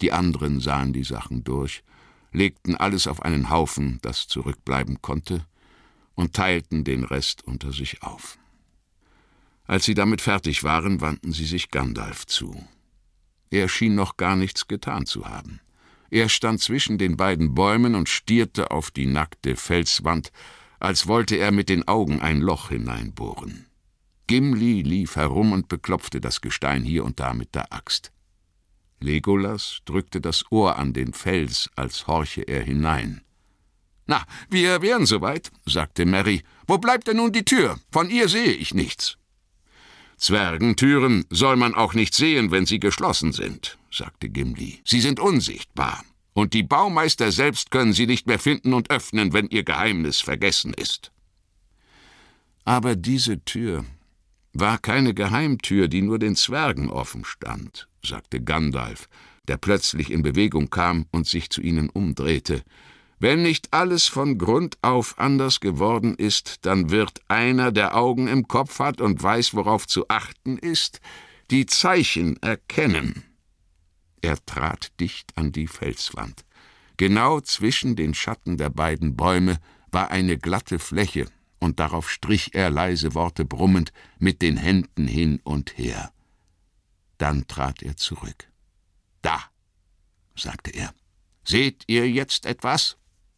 Die anderen sahen die Sachen durch, legten alles auf einen Haufen, das zurückbleiben konnte, und teilten den Rest unter sich auf. Als sie damit fertig waren, wandten sie sich Gandalf zu. Er schien noch gar nichts getan zu haben. Er stand zwischen den beiden Bäumen und stierte auf die nackte Felswand, als wollte er mit den Augen ein Loch hineinbohren. Gimli lief herum und beklopfte das Gestein hier und da mit der Axt. Legolas drückte das Ohr an den Fels, als horche er hinein. »Na, wir wären soweit«, sagte Merry. »Wo bleibt denn nun die Tür? Von ihr sehe ich nichts.« »Zwergentüren soll man auch nicht sehen, wenn sie geschlossen sind«, sagte Gimli. »Sie sind unsichtbar, und die Baumeister selbst können sie nicht mehr finden und öffnen, wenn ihr Geheimnis vergessen ist.« Aber diese Tür war keine Geheimtür, die nur den Zwergen offen stand, sagte Gandalf, der plötzlich in Bewegung kam und sich zu ihnen umdrehte. »Wenn nicht alles von Grund auf anders geworden ist, dann wird einer, der Augen im Kopf hat und weiß, worauf zu achten ist, die Zeichen erkennen.« Er trat dicht an die Felswand. Genau zwischen den Schatten der beiden Bäume war eine glatte Fläche, und darauf strich er leise Worte brummend mit den Händen hin und her. Dann trat er zurück. »Da«, sagte er, »seht ihr jetzt etwas?«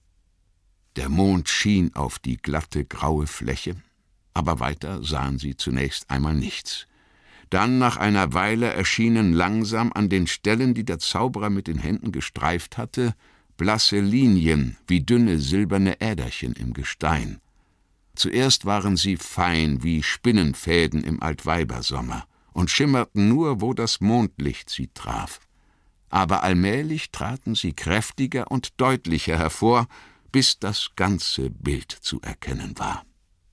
Der Mond schien auf die glatte, graue Fläche, aber weiter sahen sie zunächst einmal nichts. Dann, nach einer Weile, erschienen langsam an den Stellen, die der Zauberer mit den Händen gestreift hatte, blasse Linien wie dünne silberne Äderchen im Gestein. Zuerst waren sie fein wie Spinnenfäden im Altweibersommer und schimmerten nur, wo das Mondlicht sie traf. Aber allmählich traten sie kräftiger und deutlicher hervor, bis das ganze Bild zu erkennen war.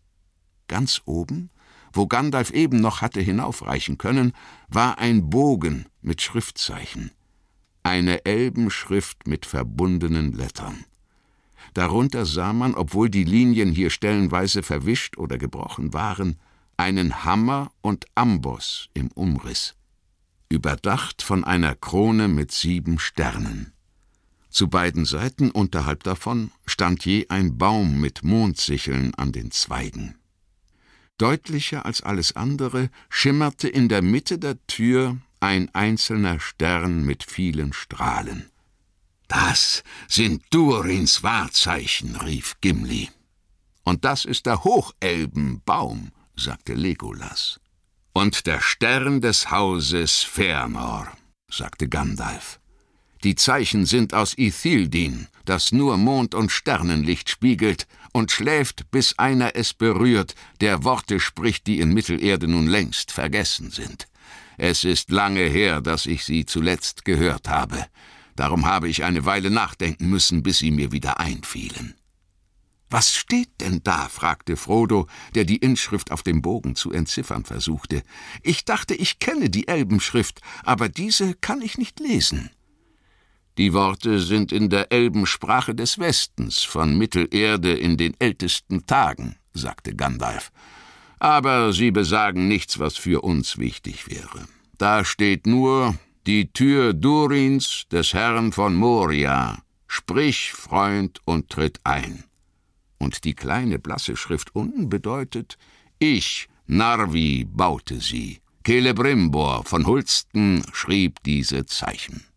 Ganz oben, wo Gandalf eben noch hatte hinaufreichen können, war ein Bogen mit Schriftzeichen, eine Elbenschrift mit verbundenen Lettern. Darunter sah man, obwohl die Linien hier stellenweise verwischt oder gebrochen waren, einen Hammer und Amboss im Umriss, überdacht von einer Krone mit 7 Sternen. Zu beiden Seiten unterhalb davon stand je ein Baum mit Mondsicheln an den Zweigen. Deutlicher als alles andere schimmerte in der Mitte der Tür ein einzelner Stern mit vielen Strahlen. »Das sind Durins Wahrzeichen«, rief Gimli. »Und das ist der Hochelbenbaum«, sagte Legolas. »Und der Stern des Hauses Fëanor«, sagte Gandalf. »Die Zeichen sind aus Ithildin, das nur Mond- und Sternenlicht spiegelt und schläft, bis einer es berührt, der Worte spricht, die in Mittelerde nun längst vergessen sind. Es ist lange her, dass ich sie zuletzt gehört habe. Darum habe ich eine Weile nachdenken müssen, bis sie mir wieder einfielen.« »Was steht denn da?« fragte Frodo, der die Inschrift auf dem Bogen zu entziffern versuchte. »Ich dachte, ich kenne die Elbenschrift, aber diese kann ich nicht lesen.« »Die Worte sind in der Elbensprache des Westens, von Mittelerde in den ältesten Tagen«, sagte Gandalf. »Aber sie besagen nichts, was für uns wichtig wäre. Da steht nur: Die Tür Durins, des Herrn von Moria. Sprich, Freund, und tritt ein.« Und die kleine blasse Schrift unten bedeutet: Ich, Narvi, baute sie. Celebrimbor von Hulsten schrieb diese Zeichen.